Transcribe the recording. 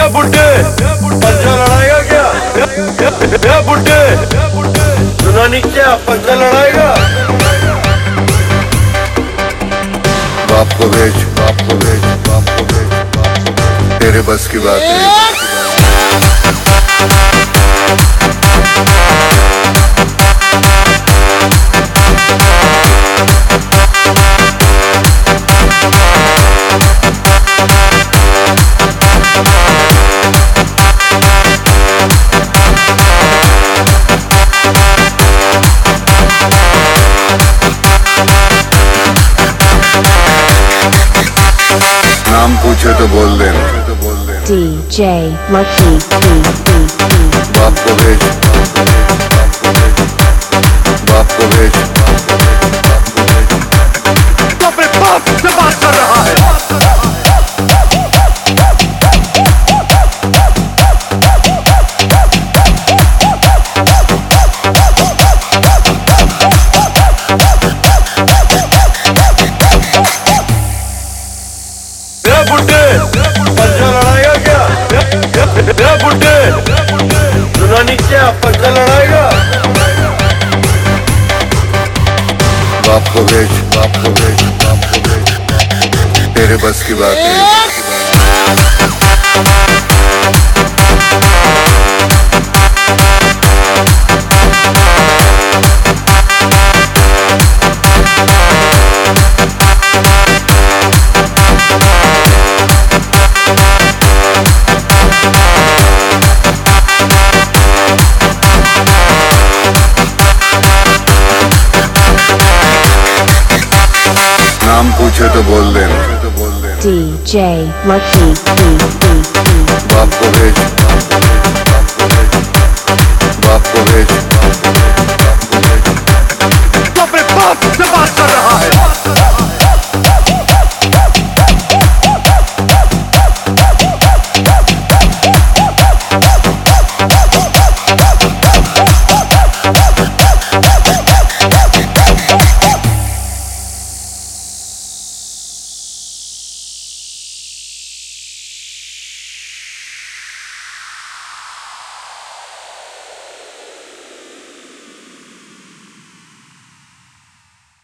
बुड्ढे पंजा लड़ाएगा क्या? बुड्ढे सुना नहीं क्या? पंजा लड़ाएगा। बाप को भेज, बाप को भेज, बाप को भेज, बाप को भेज, तेरे बस की बात नहीं। नाम पूछे तो बोल देना। DJ Lucky बाप को भेज, बाप को भेज, तो अपने बाप से बात कर रहा है। बुड्ढे पंजा लड़ाएगा क्या? बुड्ढे सुना नहीं क्या? पंजा लड़ाएगा। बाप को भेज, बाप को भेज, बाप को भेज, तेरे बस की बात नहीं। नाम पूछे तो बोल देना। DJ Lucky बाप को भेज, बाप को भेज, तो अपने बाप से बात